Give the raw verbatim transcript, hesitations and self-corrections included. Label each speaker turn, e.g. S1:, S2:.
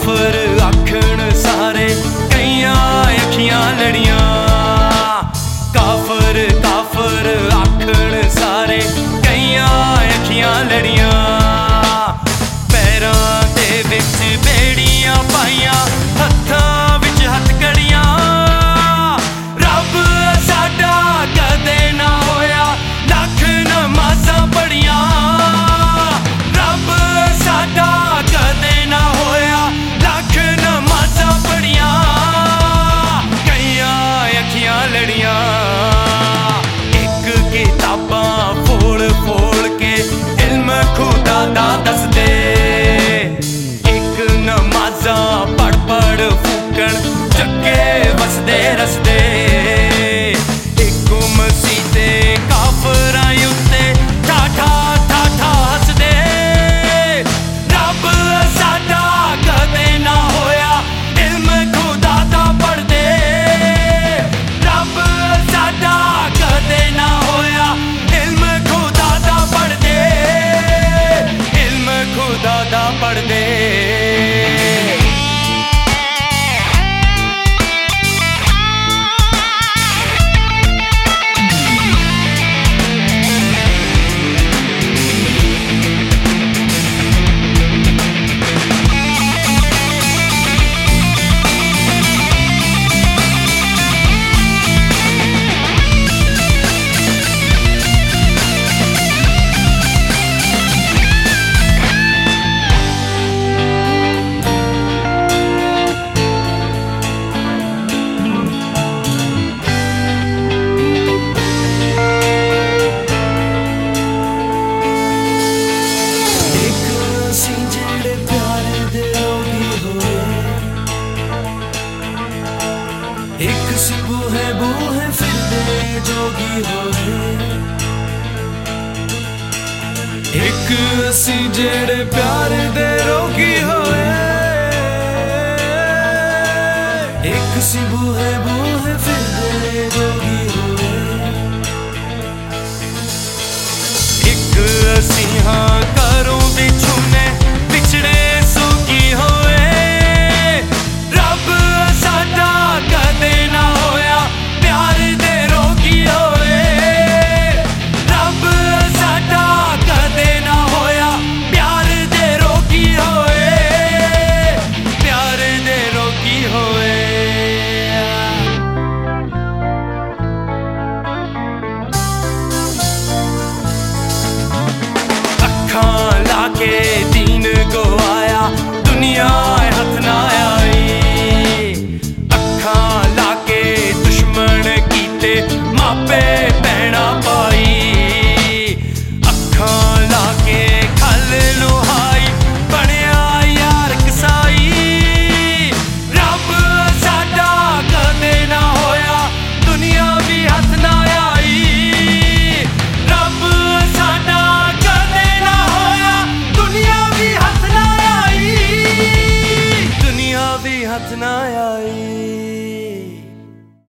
S1: काफर आखण सारे कईयां अखियां लड़ियां। काफर काफर आखण सारे कईयां अखियां लड़ियां। पैरां दे विच बेड़ियां पाइयां, हत्थां विच हथकड़ियां। रब साडा कदे ना होया लख नमाज़ां पढ़ियां। रब साडा कदे ना होया लख नमाज़ां पढ़ियां। कईयां अखियां लड़ियां। एक किताबां फोड़ फोड़ के इल्म खुदा दा दसदे। एक नमाज़ां पढ़ पढ़ फूकण चक्के वसदे रसदे। एक मसीते काफरां उत्ते ठाठा ठाठा हसदे। रब साडा कदे ना होया इल्म खुदा दा पढ़दे। रब साडा कदे ना होया इल्म खुदा दा पढ़दे। इल्म खुदा दा पढ़दे। एक सी बूहे बूहे फिरदे जोगी होए। एक असी जेड़े प्यार दे रोगी होए। एक सी बूहे बूहे फिरदे जोगी होए। एक असी हाँ घरों विचों ने पिछड़े सोगी होए। रब साडा कदे ना होया प्यार दे रोगी होए। रब साडा कदे ना होया प्यार दे रोगी होए। प्यार दे रोगी होए। अखां लाके दीन को आया दुनिया